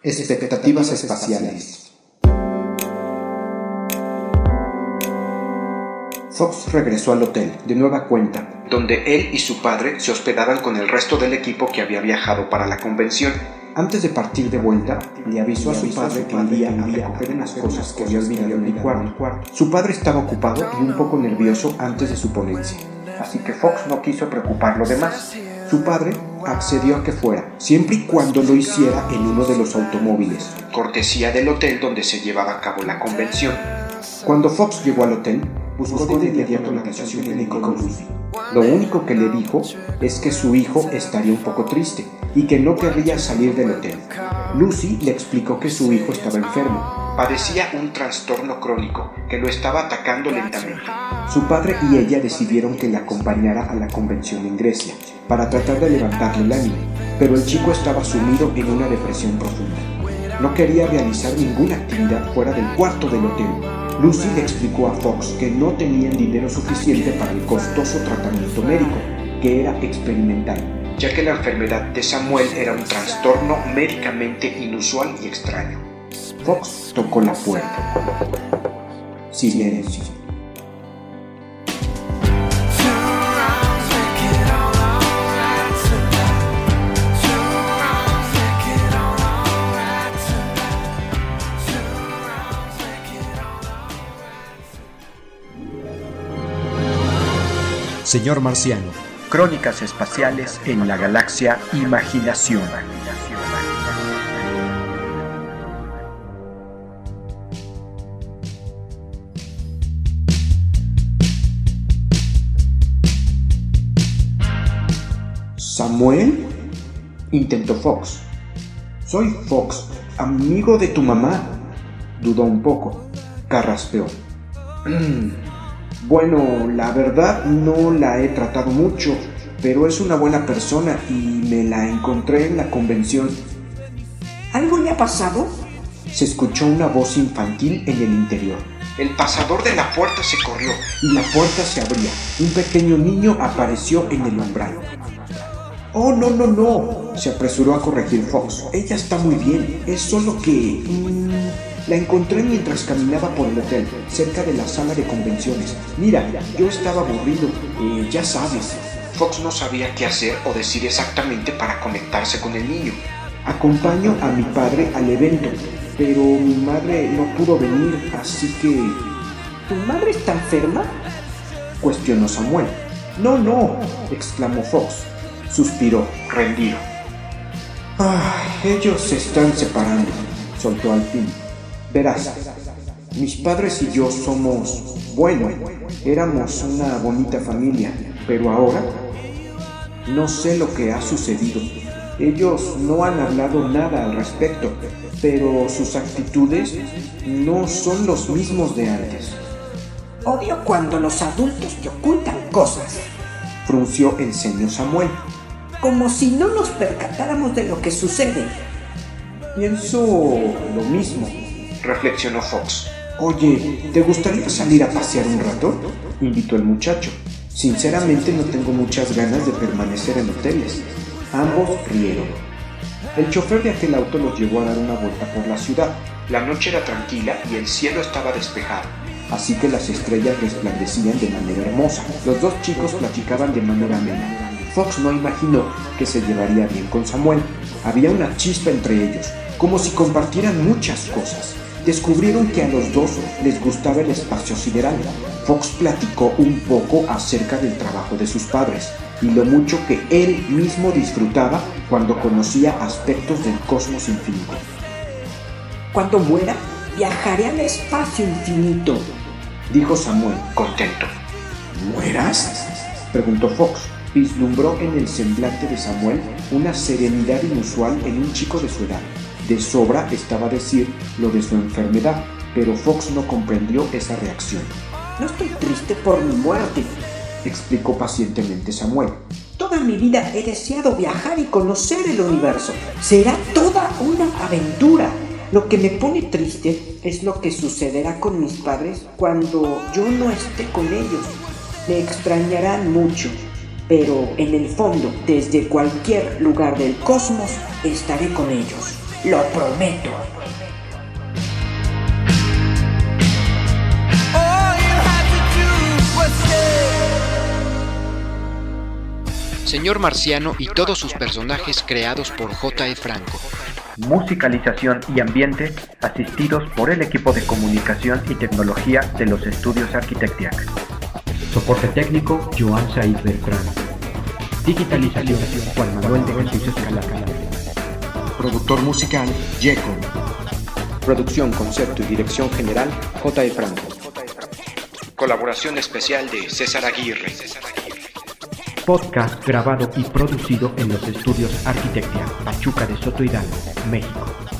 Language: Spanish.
Expectativas espaciales. Fox regresó al hotel, de nueva cuenta, donde él y su padre se hospedaban con el resto del equipo que había viajado para la convención. Antes de partir de vuelta, le avisó a su padre que iría a recoger unas cosas que había olvidado en el cuarto. Su padre estaba ocupado y un poco nervioso antes de su ponencia, así que Fox no quiso preocuparlo de más. Su padre accedió a que fuera, siempre y cuando lo hiciera en uno de los automóviles, cortesía del hotel donde se llevaba a cabo la convención. Cuando Fox llegó al hotel, buscó de inmediato la habitación de Nicholas. Lo único que le dijo es que su hijo estaría un poco triste y que no querría salir del hotel. Lucy le explicó que su hijo estaba enfermo. Padecía un trastorno crónico que lo estaba atacando lentamente. Su padre y ella decidieron que le acompañara a la convención en Grecia para tratar de levantarle el ánimo, pero el chico estaba sumido en una depresión profunda. No quería realizar ninguna actividad fuera del cuarto del hotel. Lucy le explicó a Fox que no tenían dinero suficiente para el costoso tratamiento médico, que era experimental, ya que la enfermedad de Samuel era un trastorno médicamente inusual y extraño. Fox tocó la puerta. Silencio. Señor Marciano. Crónicas espaciales en la galaxia Imaginación. ¿Samuel? Intentó Fox. Soy Fox, amigo de tu mamá. Dudó un poco. Carraspeó. Bueno, la verdad no la he tratado mucho, pero es una buena persona y me la encontré en la convención. ¿Algo le ha pasado? Se escuchó una voz infantil en el interior. El pasador de la puerta se corrió y la puerta se abría. Un pequeño niño apareció en el umbral. ¡Oh, no! Se apresuró a corregir Fox. Ella está muy bien, es solo que... La encontré mientras caminaba por el hotel, cerca de la sala de convenciones. Mira, yo estaba aburrido, ya sabes. Fox no sabía qué hacer o decir exactamente para conectarse con el niño. Acompaño a mi padre al evento, pero mi madre no pudo venir, así que... ¿Tu madre está enferma?, cuestionó Samuel. No, exclamó Fox. Suspiró, rendido. Ellos se están separando, soltó al fin. Verás, mis padres y yo éramos una bonita familia, pero ahora no sé lo que ha sucedido. Ellos no han hablado nada al respecto, pero sus actitudes no son los mismos de antes. Odio cuando los adultos te ocultan cosas, frunció el ceño Samuel. Como si no nos percatáramos de lo que sucede. Pienso lo mismo, reflexionó Fox. Oye, ¿te gustaría salir a pasear un rato?, invitó el muchacho. Sinceramente no tengo muchas ganas de permanecer en hoteles. Ambos rieron. El chofer de aquel auto los llevó a dar una vuelta por la ciudad. La noche era tranquila y el cielo estaba despejado, así que las estrellas resplandecían de manera hermosa. Los dos chicos platicaban de manera amena. Fox no imaginó que se llevaría bien con Samuel. Había una chispa entre ellos, como si compartieran muchas cosas. Descubrieron que a los dos les gustaba el espacio sideral. Fox platicó un poco acerca del trabajo de sus padres y lo mucho que él mismo disfrutaba cuando conocía aspectos del cosmos infinito. Cuando muera, viajaré al espacio infinito, dijo Samuel, contento. ¿Mueras?, preguntó Fox. Vislumbró en el semblante de Samuel una serenidad inusual en un chico de su edad. De sobra estaba decir lo de su enfermedad, pero Fox no comprendió esa reacción. No estoy triste por mi muerte, explicó pacientemente Samuel. Toda mi vida he deseado viajar y conocer el universo. Será toda una aventura. Lo que me pone triste es lo que sucederá con mis padres cuando yo no esté con ellos. Me extrañarán mucho, pero en el fondo, desde cualquier lugar del cosmos, estaré con ellos. lo prometo. Señor Marciano y todos sus personajes creados por J.E. Franco. Musicalización y ambiente asistidos por el equipo de comunicación y tecnología de los estudios Arquitectiac. Soporte técnico, Joan Said Beltrán. Digitalización, Juan Manuel de Jesús Escalada. Productor musical, Yeco. Producción, concepto y dirección general, J.E. Franco. Colaboración especial de César Aguirre. Podcast grabado y producido en los estudios Arquitectia, Pachuca de Soto Hidalgo, México.